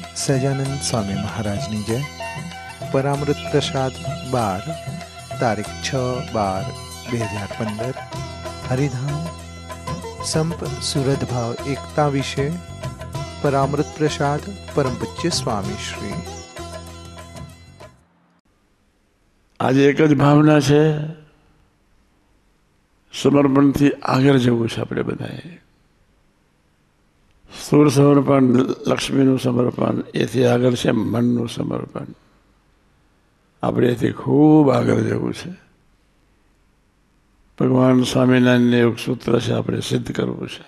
સહજાનંદ સ્વામી મહારાજની જય. પરામૃત પ્રસાદ 12 તારીખ 6/12/2015. હરિધામ સંપ સુરદભાવ એકતા વિશે પરામૃત પ્રસાદ પરમ પૂજ્ય સ્વામી શ્રી. આજે એક જ ભાવના છે, સમર્પણથી આગળ જવું છે. આપણે બધાએ સ્થૂળ સમર્પણ, લક્ષ્મીનું સમર્પણ, એથી આગળ છે મનનું સમર્પણ. આપણે એથી ખૂબ આગળ જવું છે. ભગવાન સ્વામિનારાયણનું એક સૂત્ર છે, આપણે સિદ્ધ કરવું છે.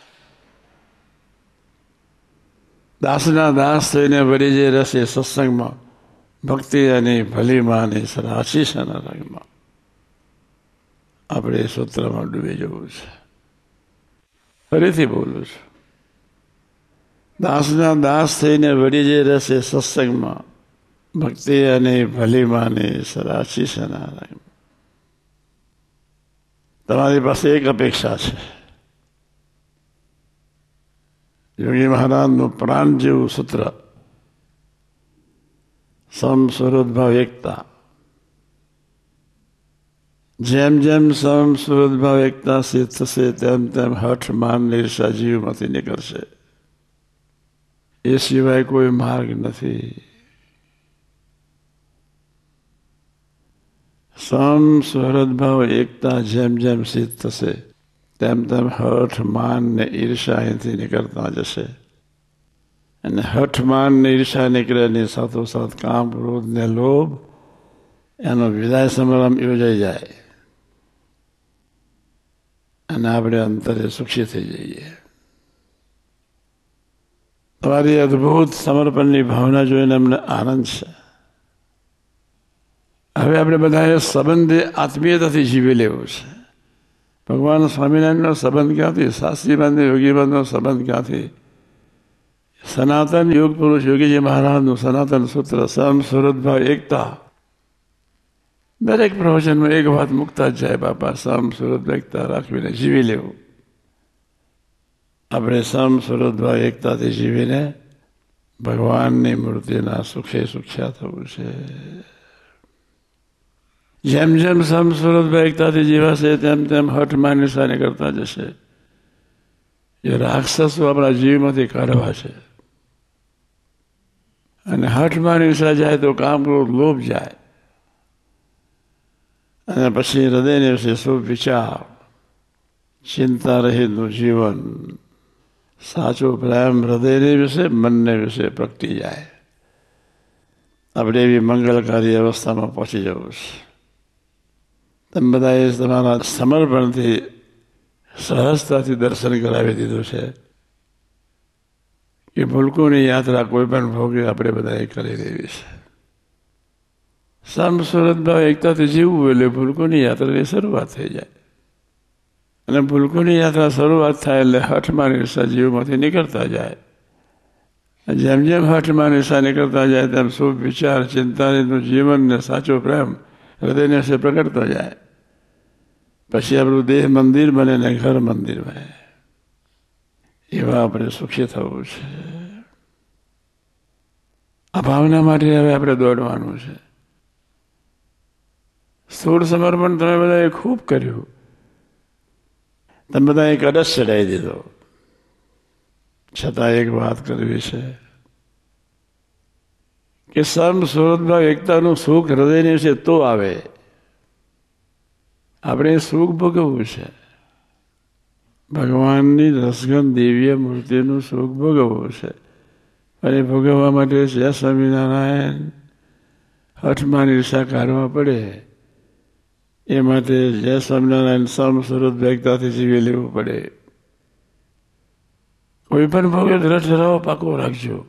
દાસના દાસ થઈને વળી જે રસે સત્સંગમાં, ભક્તિ અને ભલી માને આશીષના રંગમાં. આપણે એ સૂત્રમાં ડૂબી જવું છે. ફરીથી બોલું છું. દાસના દાસ થઈને વળી જે રસે સત્સંગમાં, ભક્તિ અને ભલી માને આશીષના રંગમાં. તમારી પાસે એક અપેક્ષા છે. યોગી મહારાજનું પ્રાણ જેવું સૂત્ર, સમ સુહૃદભાવ એકતા. જેમ જેમ સમ સુહૃદભાવ એકતા સિદ્ધ થશે તેમ તેમ હઠ માન ઈર્ષા જીવમાંથી નીકળશે. એ સિવાય કોઈ માર્ગ નથી. સમ સુહૃદભાવ એકતા જેમ જેમ સિદ્ધ થશે તેમ તેમ હઠ માન ને ઈર્ષા અહીંથી નીકળતા જશે. અને હઠ માન ને ઈર્ષા નીકળે એની સાથોસાથ કામ, ક્રોધ ને લોભ, એનો વિદાય સમારંભ યોજાઈ જાય અને આપણે અંતરે સુખી થઈ જઈએ. તમારી અદભુત સમર્પણની ભાવના જોઈને અમને આનંદ છે. હવે આપણે બધાએ સંબંધે આત્મીયતાથી જીવી લેવું છે. ભગવાન સ્વામિનારાયણનો સંબંધ ક્યાંથી? શાસ્ત્રીબંધ યોગીબંધનો સંબંધ ક્યાંથી? સનાતન યોગ પુરુષ યોગીજી મહારાજનું સનાતન સૂત્ર સમ સુહૃદભાવ એકતા. દરેક પ્રવચનમાં એક વાત મુકતા જ જાય, બાપા સમ સુહૃદભાવ એકતા રાખવીને જીવી લેવું. આપણે સમ સુહૃદભાવ એકતાથી જીવીને ભગવાનની મૂર્તિના સુખે સુખ્યા થવું છે. જેમ જેમ સમ સુહૃદભાવ એકતાથી જીવાશે તેમ તેમ હઠ માન ઈર્ષા કરતા જશે. એ રાક્ષસો આપણા જીવમાંથી કાઢવા છે. અને હઠ માન ઈર્ષા જાય તો કામ, ક્રોધ, લોભ જાય. અને પછી હૃદયને વિશે શુભ વિચાર, ચિંતા રહિતનું જીવન, સાચો પ્રેમ હૃદયને વિશે, મનને વિશે પ્રગટી જાય. આપણે એવી મંગલકારી અવસ્થામાં પહોંચી જવું છે. તમે બધાએ તમારા સમર્પણથી સહજતાથી દર્શન કરાવી દીધું છે કે ભૂલકોની યાત્રા કોઈ પણ ભોગે આપણે બધાએ કરી દેવી છે. સમ સુહૃદભાવ એકતાથી જીવવું એટલે ભૂલકોની યાત્રાની શરૂઆત થઈ જાય. અને ભૂલકોની યાત્રા શરૂઆત થાય એટલે હઠમાન ઈર્ષા જીવમાંથી નીકળતા જાય. જેમ જેમ હઠમાન ઈર્ષા નીકળતા જાય તેમ શુભ વિચાર, ચિંતાનું જીવન ને સાચો પ્રેમ હૃદયને વિશે પ્રગટતો જાય. પછી આપણું દેહ મંદિર બને ને ઘર મંદિર બને. એવા આપણે સુખી થવું છે. આ ભાવના માટે હવે આપણે દોડવાનું છે. સ્થૂળ સમર્પણ તમે બધાએ ખૂબ કર્યું. તમે બધા એક અડસ ચડાવી દીધો. છતાં એક વાત કરવી છે કે સમ સુહૃદભાવ એકતાનું સુખ હૃદયની વિશે તો આવે. આપણે સુખ ભોગવવું છે. ભગવાનની રસગંધ દિવ્ય મૂર્તિનું સુખ ભોગવવું છે. અને ભોગવવા માટે જય સ્વામિનારાયણ હઠમાન ઈર્ષા કાઢવા પડે. એ માટે જય સ્વામિનારાયણ સમ સુહૃદભાવ એકતાથી જીવી લેવું પડે. કોઈ પણ ભોગે દ્રઢ રહો, પાકો રાખજો.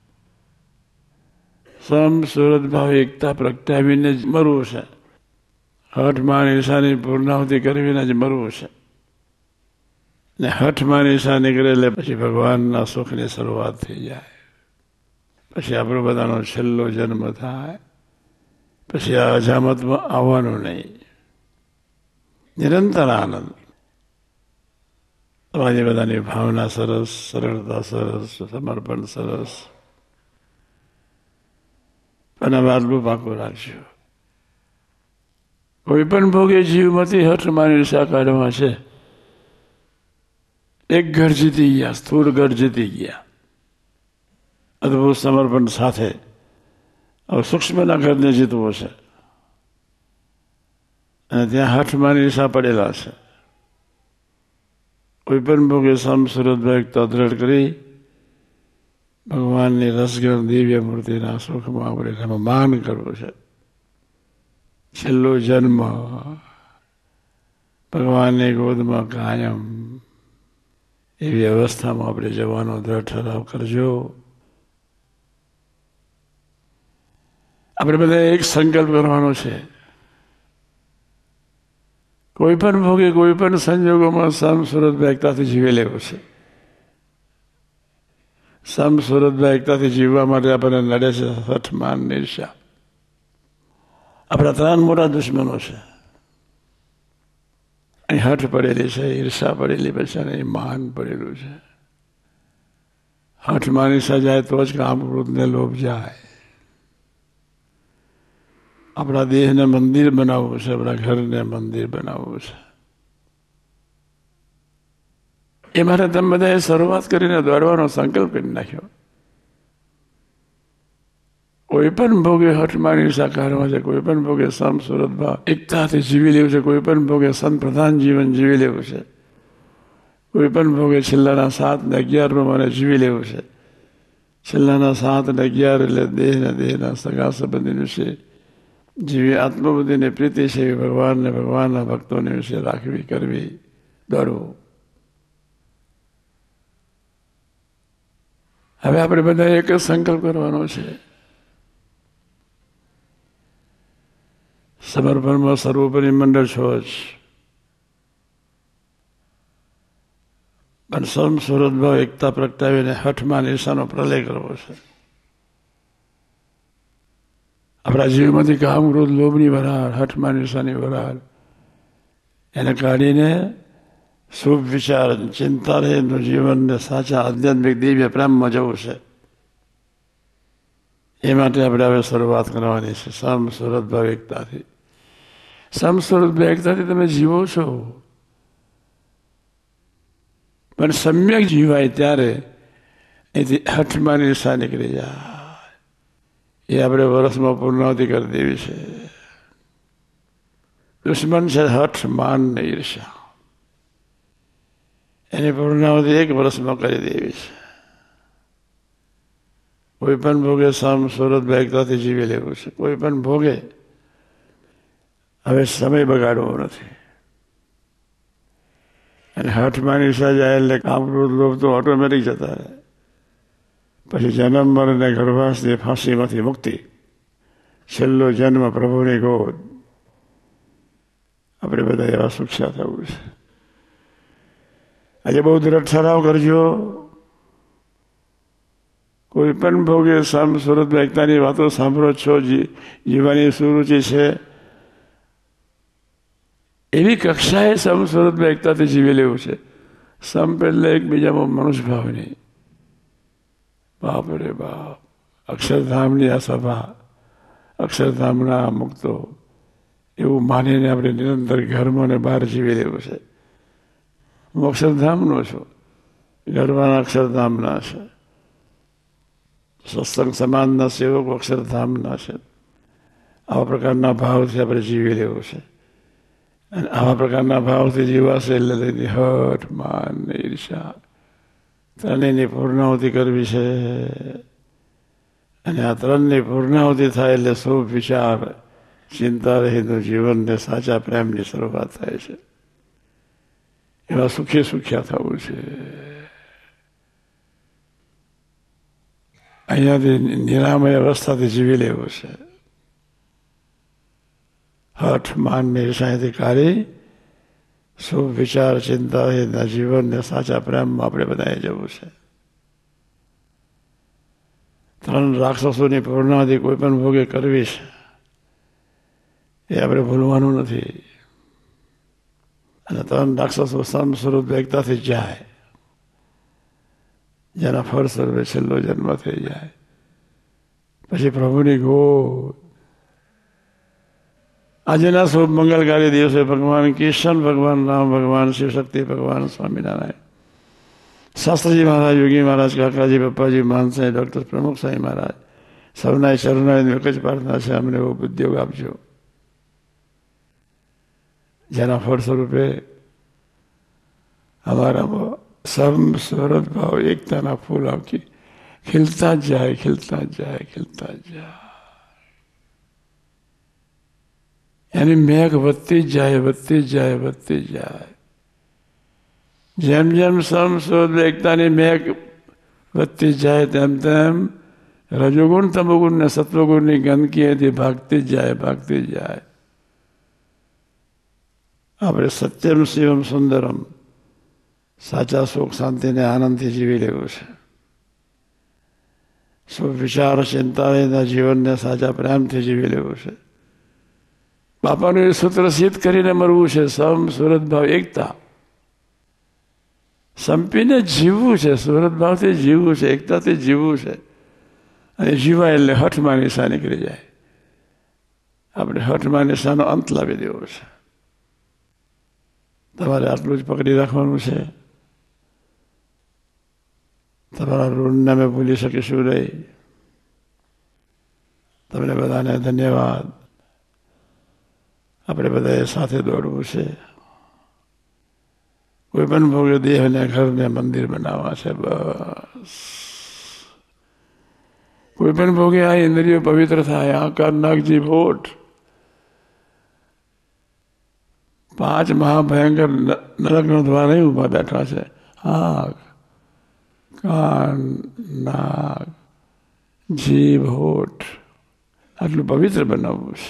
સમ સુહૃદભાવ એકતા પ્રગટાવીને જ મરવું છે. હઠમાન ઈર્ષાની પૂર્ણાહુતિ કરવીને જ મરવું છે. ને હઠમાન ઈર્ષા નીકળે એટલે પછી ભગવાનના સુખની શરૂઆત થઈ જાય. પછી આપણો બધાનો છેલ્લો જન્મ થાય. પછી આ અજામતમાં આવવાનું નહીં. નિરંતર આનંદ. તમારી બધાની ભાવના સરસ, સરળતા સરસ, સમર્પણ સરસ. અને વાદલું પાકું રાખજો. કોઈ પણ ભોગે જીવમાંથી હઠ માની ઈર્ષા કાઢવા છે. એક ઘર જીતી ગયા, સ્થૂળ ઘર જીતી ગયા અદભુત સમર્પણ સાથે. હવે સૂક્ષ્મના ઘરને જીતવો છે અને ત્યાં હઠ માની ઈર્ષા પડેલા છે. કોઈ પણ ભોગે સમ સુરતમાં એકતા દ્રઢ કરી ભગવાનની રસગર દિવ્ય મૂર્તિના સુખમાં આપણે એમાં માન કરવું છે. છેલ્લો જન્મ ભગવાનની ગોદમાં કાયમ એવી અવસ્થામાં આપણે જવાનો દ્રઢ ઠરાવ કરજો. આપણે બધા એક સંકલ્પ કરવાનો છે. કોઈ પણ ભોગે કોઈ પણ સંજોગોમાં સમ સુરતમાં એકતાથી જીવી લેવું છે. સમ સુરતમાં એકતાથી જીવવા માટે આપણને નડે છે હઠ, માન, ઈર્ષા. આપણા ત્રણ મોટા દુશ્મનો છે. અહીં હઠ પડેલી છે, ઈર્ષા પડેલી પછી અને માન પડેલું છે. હઠ માન ઈર્ષા જાય તો જ કામ, ક્રોધને લોભ જાય. આપણા દેહને મંદિર બનાવવું છે, આપણા ઘરને મંદિર બનાવવું છે. એ માટે તમે બધાએ શરૂઆત કરીને દોડવાનો સંકલ્પ કરી નાખ્યો. કોઈ પણ ભોગે હઠ માની ઈર્ષા કાઢવા છે, કોઈ પણ ભોગે સમ સુરત ભાવ એકતાથી જીવી લેવું છે, કોઈ પણ ભોગે સંત પ્રધાન જીવન જીવી લેવું છે, કોઈ પણ ભોગે છેલ્લાના 7 ને 11 પ્રમાણે જીવી લેવું છે. છેલ્લાના 7 ને 11 એટલે દેહને દેહના સગા સંબંધી વિશે જેવી આત્મબુદ્ધિને પ્રીતિ છે એવી ભગવાનને ભગવાનના ભક્તોને વિશે રાખવી, કરવી, દોડવું. હવે આપણે બધા એક જ સંકલ્પ કરવાનો છે. સમર્પણમાં સર્વોપરી મંડળ છો જ, પણ સમ સુરત ભાવ એકતા પ્રગટાવીને હઠમાં ઈર્ષાનો પ્રલય કરવો છે. આપણા જીવમાંથી કામ, ક્રોધ, લોભની વરાળ, હઠમાં ઈર્ષાની વરાળ એને કાઢીને શુભ વિચાર, ચિંતા રહિતનું જીવનને સાચા આધ્યાત્મિક દિવ્ય પ્રેમમાં જવું છે. એ માટે આપણે હવે શરૂઆત કરવાની છે સમ સુરત ભાવ એકતાથી. સમ સુરત ભાવ એકતાથી તમે જીવો છો, પણ સમ્યક જીવાય ત્યારે એથી હઠમાં ઈર્ષા નીકળી જાય. એ આપણે વર્ષમાં પૂર્ણાવતિ કરી દેવી છે. દુશ્મન છે હઠ, માન ને ઈર્ષા. એની પૂર્ણાવતિ 1 વર્ષમાં કરી દેવી છે. કોઈ પણ ભોગે સમ સુરત એકતાથી જીવી લેવું છે. કોઈ પણ ભોગે હવે સમય બગાડવો નથી. અને હઠમાં ઈર્ષા જાય એટલે કામ, ક્રોધ, લોભ તો ઓટોમેટિક જતા રહે. પછી જન્મ મરણ અને ગર્ભાશની ફાંસીમાંથી મુક્તિ. છેલ્લો જન્મ પ્રભુની ગોદ. આપણે બધા એવા સુખ્યા થવું છે. આજે બહુ દ્રઢ ઠરાવ કરજો. કોઈ પણ ભોગે સમ સુરત એકતાની વાતો સાંભળો છો, જીવવાની સુરુચિ છે, એવી કક્ષાએ સમ સુરત એકતાથી જીવી લેવું છે. સમ પહેલે એકબીજામાં મનુષ્ય ભાવ નહીં. બાપ રે બાપ, અક્ષરધામની આ સભા, અક્ષરધામના મુક્તો એવું માનીને આપણે નિરંતર ઘરમાં ને બહાર જીવી લેવું છે. હું અક્ષરધામનો છું, ઘરમાં અક્ષરધામના છે. સત્સંગ સમાજના સેવકો અક્ષરધામના છે. આવા પ્રકારના ભાવથી આપણે જીવી લેવું છે. અને આવા પ્રકારના ભાવથી જીવાશે એટલે તેની હઠ, માન ને ઈર્ષા ત્રણેયની પૂર્ણાહુતિ કરવી છે. અને આ 3ની પૂર્ણાહુતિ થાય એટલે શુભ વિચાર, ચિંતા રહિતનું જીવનને સાચા પ્રેમની શરૂઆત થાય છે. એવા સુખી સુખ્યા થવું છે. અહીંયાથી નિરામય અવસ્થાથી જીવી લેવું છે. હઠ, માન ને ઈર્ષાથી કાઢી શુભ વિચાર, ચિંતા રહિતના જીવનને સાચા પ્રેમમાં આપણે બધાએ જવું છે. 3 રાક્ષસોની પૂર્ણાહુતિ કોઈ પણ ભોગે કરવી છે. એ આપણે ભૂલવાનું નથી. અને 3 રાક્ષસો સમ સ્વરૂપ એકતાથી જાય, જેના ફળ સ્વરૂપે છેલ્લો જન્મ થઈ જાય. પછી પ્રભુની ગોદ. આજના શુભ મંગલકારી દિવસે ભગવાન કિશન, ભગવાન રામ, ભગવાન શિવશક્તિ, ભગવાન સ્વામિનારાયણ, શાસ્ત્રીજી મહારાજ, યોગી મહારાજ, કાકાજી, પપ્પાજી, માનસાઈ, ડૉક્ટર પ્રમુખ સાંઈ મહારાજ, સૌના ચરણોની એક જ પ્રાર્થના છે, અમને એવો ઉદ્યોગ આપજો જેના ફળ સ્વરૂપે અમારામાં સમસ્વરત ભાવ એકતાના ફૂલ આપકી ખીલતા જ જાય, ખીલતા જ જાય, ખીલતા જ જાય. એની મેઘ વધતી જ જાય, વધતી જ જાય, વધતી જ જાય. જેમ જેમ સમસ્વરત એકતાની મેઘ વધતી જાય તેમ તેમ રજોગુણ, તમોગુણ ને સત્વગુણની ગંદકી એથી ભાગતી જ જાય, ભાગતી જ જાય. આપણે સત્યમ શિવમ સુંદરમ, સાચા સુખ શાંતિને આનંદથી જીવી લેવું છે. શુભ વિચાર ચિંતા જીવનને સાચા પ્રેમથી જીવી લેવું છે. બાપાનું એ સૂત્ર સિદ્ધ કરીને મરવું છે. સમ સુરત ભાવ એકતા, સંપીને જીવવું છે, સુરત ભાવથી જીવવું છે, એકતાથી જીવવું છે. અને જીવાય એટલે હઠમાં નિશા નીકળી જાય. આપણે હઠમાં નિશાનો અંત લાવી દેવો છે. તમારે આટલું જ પકડી રાખવાનું છે. તમારા ઋણને અમે ભૂલી શકીશું નહીં. તમને બધાને ધન્યવાદ. આપણે બધાએ સાથે દોડવું છે. કોઈ પણ ભોગે દેહને ઘરને મંદિર બનાવવા છે. બસ કોઈ પણ ભોગે આ ઇન્દ્રિયો પવિત્ર થાય. આ કાન, નાક, જીભ, હોઠ, 5 મહાભયંકર નરકનો દ્વાર નહીં ઉભા બેઠા છે. આંખ, કાન, નાક, જીભ, હોઠ, આટલું પવિત્ર બનાવવું છે.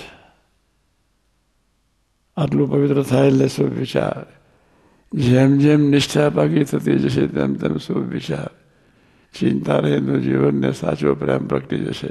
આટલું પવિત્ર થાય એટલે શુભ વિચાર. જેમ જેમ નિષ્ઠા પાકી થતી જશે તેમ તેમ શુભ વિચાર, ચિંતા રહિતનું જીવનને સાચો પ્રેમ પ્રગટી જશે.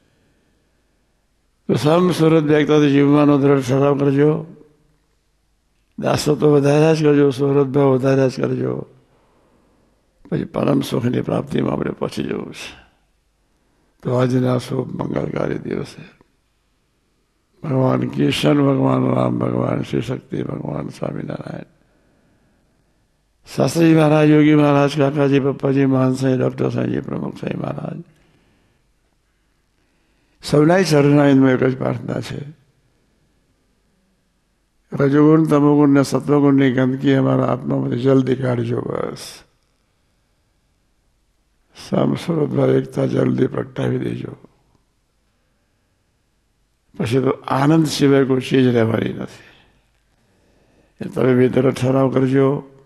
તો સમ સુરત એકતાથી જીવવાનો દ્રઢ ઠરાવ કરજો. દાસો તો વધાર્યા જ કરજો, સુરત ભાવ વધાર્યા જ કરજો. પછી પરમ સુખની પ્રાપ્તિમાં આપણે પહોંચી જવું છે. તો આજના શુભ મંગલકારી દિવસે ભગવાન કિશન, ભગવાન રામ, ભગવાન શિવશક્તિ, ભગવાન સ્વામિનારાયણ, શાસ્ત્રીજી મહારાજ, યોગી મહારાજ, કાકાજી, પપ્પાજી, માનસાઈ, ડૉક્ટર સાંઈજી, પ્રમુખ સાંઈ મહારાજ, સૌના ચરણાઈમાં એક જ પ્રાર્થના છે. રજોગુણ, તમોગુણ ને સત્વગુણની ગંદકી અમારા આત્મામાંથી જલ્દી કાઢજો. બસ સમસ્વરત એકતા જલ્દી પ્રગટાવી દેજો. પછી તો આનંદ સિવાય કોઈ ચીજ રહેવાની નથી. એ તમે ભીતર ઠરાવ કરજો.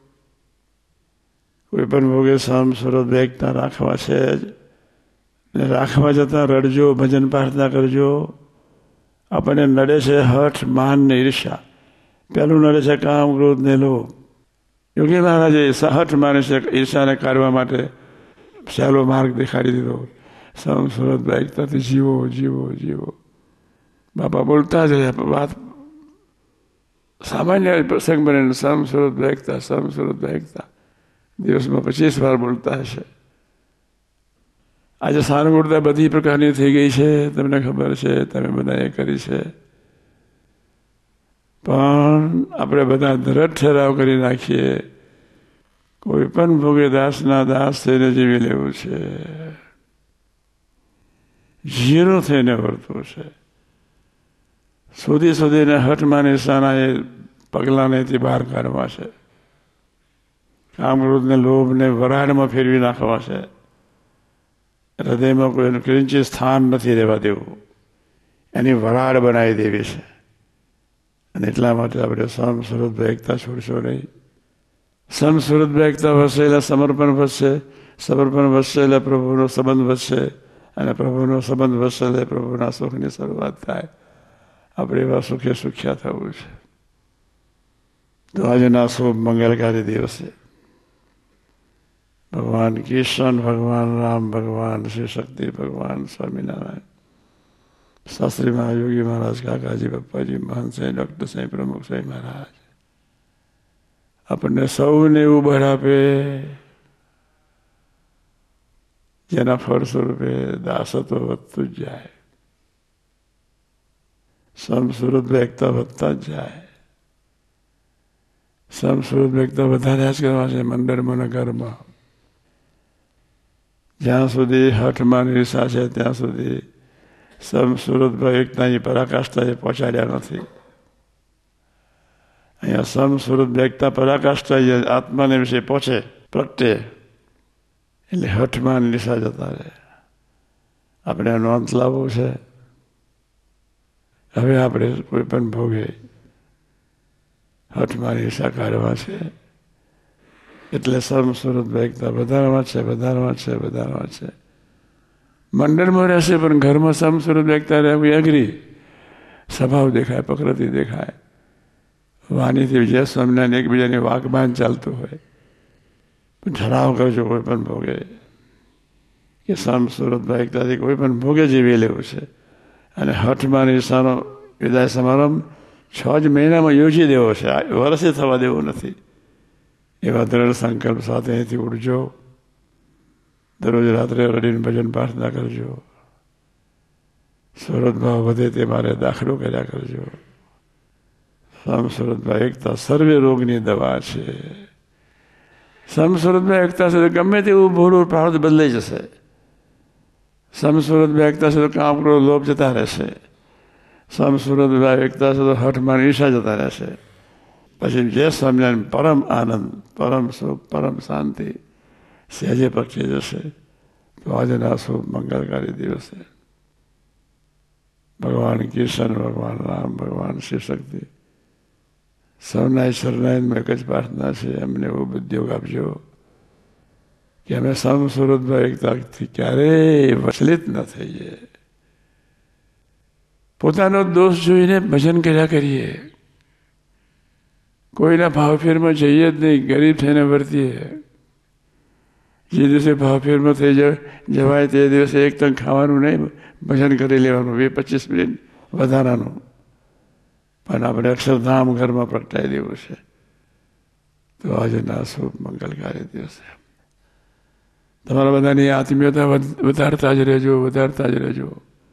કોઈ પણ ભોગે સમસ્વરત એકતા રાખવા છે જ. રાખવા જતાં રડજો, ભજન પ્રાર્થના કરજો. આપણને નડે છે હઠ, માન ને ઈર્ષા. પહેલું નડે છે કામ, ક્રોધ ને લોભ. યોગી મહારાજે હઠ માને છે ઈર્ષાને કાઢવા માટે સહેલો માર્ગ દેખાડી દીધો. સમસ્વરત એકતાથી જીવો, જીવો, જીવો. બાપા બોલતા જ રહ્યા. વાત સામાન્ય પ્રસંગ બને. સમસ્વરત એકતા, સમસ્વરત એકતા દિવસમાં 25 વાર બોલતા હશે. આજે સાનુકૂળતા બધી પ્રકારની થઈ ગઈ છે, તમને ખબર છે, તમે બધાએ કરી છે. પણ આપણે બધા દ્રઢ ઠરાવ કરી નાખીએ. કોઈ પણ ભોગે દાસના દાસ થઈને જીવી લેવું છે. ઝીરો થઈને વર્તવું છે. શોધીને હઠમાં નિશાના એ પગલાંનેથી બહાર કાઢવા છે. કામ, ક્રોધને, લોભને વરાળમાં ફેરવી નાખવા છે. હૃદયમાં કોઈનું કિંચિત સ્થાન નથી રહેવા દેવું. એની વરાળ બનાવી દેવી છે. અને એટલા માટે આપણે સમસ્વરત એકતા છોડશો નહીં. સમસ્વરત એકતા વધશે એટલે સમર્પણ વધશે. સમર્પણ વધશે એટલે પ્રભુનો સંબંધ વધશે. અને પ્રભુનો સંબંધ વધશે એટલે પ્રભુના સુખની શરૂઆત થાય. આપણે એવા સુખે સુખ્યા થવું છે. તો આજના શુભ મંગલકારી દિવસે ભગવાન કિશન, ભગવાન રામ, ભગવાન શિવશક્તિ, ભગવાન સ્વામિનારાયણ, શાસ્ત્રી મહારાજ, યોગી મહારાજ, કાકાજી, પપ્પાજી, માનસાઈ, ડૉક્ટર સાંઈ, પ્રમુખ સાંઈ મહારાજ આપણને સૌને એવું બળ આપે જેના ફળ સ્વરૂપે દાસત્વ વધતું જ જાય, સમસુરત એકતા વધતા જ જાય. સમસુરત એકતા વધારે જ કરવા છે મંદિરમાં અને ઘરમાં. જ્યાં સુધી હઠમાં ઈર્ષા છે ત્યાં સુધી સમસુરત એકતાની પરાકાષ્ઠાએ પહોંચાડ્યા નથી. અહીંયા સમસુરત એકતા પરાકાષ્ઠા આત્માને વિશે પહોંચે, પ્રગટે, એટલે હઠમાં નિશા જતા રહે. આપણે નોંધ લાવવું છે. હવે આપણે કોઈ પણ ભોગે હઠમાં નિશા કાઢવા છે, એટલે સમસુરત એકતા વધારવા છે, વધારવા છે, વધારવા છે. મંડળમાં રહેશે પણ ઘરમાં સમસુરત એકતા રહેવી અઘરી. સ્વભાવ દેખાય, પ્રકૃતિ દેખાય, વાણીથી જે સ્વામિનારાયણ એકબીજાની વાકબાન ચાલતું હોય. ઠરાવ કરજો કોઈ પણ ભોગે કે સમસુરત એકતાથી કોઈ પણ ભોગે જીવી લેવું છે. અને હઠમાં નિશાનો વિદાય સમારંભ 6 જ મહિનામાં યોજી દેવો છે, વર્ષે થવા દેવું નથી. એવા દ્રઢ સંકલ્પ સાથે અહીંથી ઉઠજો. દરરોજ રાત્રે રડીને ભજન પ્રાર્થના કરજો. સુરત ભાવ વધે તે મારે દાખલો કર્યા કરજો. સમસુરતમાં એકતા સર્વે રોગની દવા છે. સમસુરતમાં એકતા છે તો ગમે તેવું ભૂલું પ્રારબ્ધ બદલાઈ જશે. સમસુરતમાં એકતા છે તો કામ કરો લોભ જતા રહેશે. સમસુરતમાં એકતા છે તો હઠમાં ઈર્ષા જતા રહેશે. પછી જે સ્વામિનારાયણ પરમ આનંદ, પરમ સુખ, પરમ શાંતિ સહેજે પ્રગટી જશે. તો આજના શુભ મંગલકારી દિવસે ભગવાન કૃષ્ણ, ભગવાન રામ, ભગવાન શિવશક્તિ સૌના શરણાઈમાં એક જ પ્રાર્થના છે, અમને એવો ઉદ્યોગ આપજો કે અમે સમસુરતમાં એકતાથી ક્યારેય વચલિત ન થઈએ. પોતાનો દોષ જોઈને ભજન કર્યા કરીએ. કોઈના ભાવફેરમાં જઈએ જ નહીં, ગરીબ થઈને વર્તીએ. જે દિવસે ભાવફેરમાં થઈ જવાય તે દિવસે એક તંગ ખાવાનું નહીં, ભજન કરી લેવાનું 20-25 મિનિટ વધારાનું. પણ આપણે અક્ષરધામ ઘરમાં પ્રગટાઈ દેવું છે. તો આજના શુભ મંગલકારી દિવસે તમારા બધાની આત્મીયતા વધારતા જ રહેજો, વધારતા જ રહેજો.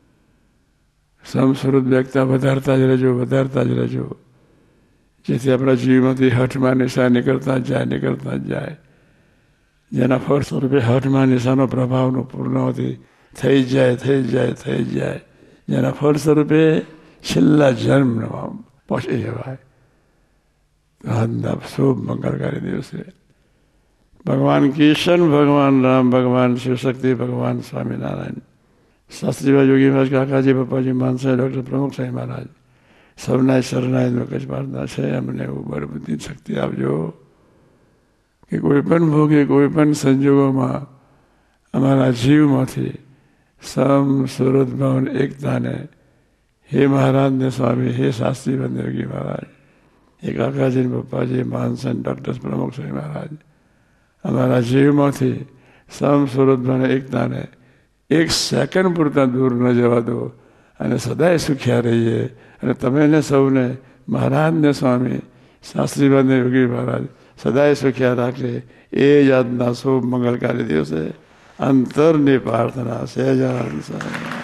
સમસુરત એકતા વધારતા જ રહેજો, વધારતા જ રહેજો. જેથી આપણા જીવમાંથી હઠમાં નિશા નીકળતા જ જાય, નીકળતા જ જાય. જેના ફળ સ્વરૂપે હઠમાં નિશાનો પ્રભાવનું પૂર્ણાવધિ થઈ જાય, થઈ જાય, થઈ જાય. જેના ફળ સ્વરૂપે છેલ્લા જન્મમાં પહોંચી જવાય. આજના શુભ મંગળકારી દિવસે ભગવાન કિશન, ભગવાન રામ, ભગવાન શિવશક્તિ, ભગવાન સ્વામિનારાયણ, શાસ્ત્રીભાઈ, યોગીભાઈ, કાકાજી, પપ્પાજી, માનસાઈ, ડૉક્ટર પ્રમુખ સાહેબ મહારાજ સૌના શરણાઈનો કચ્છ પ્રાર્થના છે. અમને એવું બળ બુદ્ધિ શક્તિ આપજો કે કોઈ પણ ભોગે, કોઈ પણ સંજોગોમાં અમારા જીવમાંથી સમસુરત ભાવ એકતાને, હે મહારાજને સ્વામી, હે શાસ્ત્રી યોગી મહારાજ, હે કાકાજી, પપ્પાજી, માનસન, ડૉક્ટર પ્રમુખ સાહેબ મહારાજ, અમારા જીવમાંથી સમસુરત ભાવ એકતાને એક સેકન્ડ પૂરતા દૂર ન જવા દો અને સદાય સુખ્યા રહીએ. અને તમે સૌને મહારાજને સ્વામી, શાસ્ત્રીબાદને યોગી મહારાજ સદાય સુખ્યા રાખે. એ જ આજના શુભ મંગલકારી દિવસે અંતરની પ્રાર્થના સહેજાન.